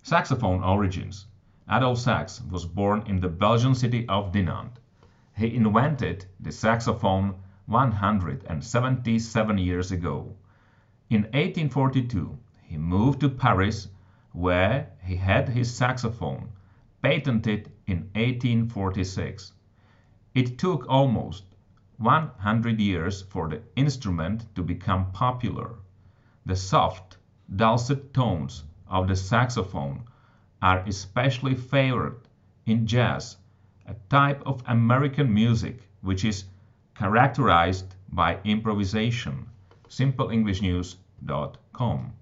Saxophone origins. Adolphe Sax was born in the Belgian city of Dinant. He invented the saxophone 177 years ago. In 1842, he moved to Paris, where he had his saxophone patented in 1846. It took almost 100 years for the instrument to become popular. The soft, dulcet tones of the saxophone are especially favored in jazz, a type of American music which is characterized by improvisation. SimpleEnglishNews.com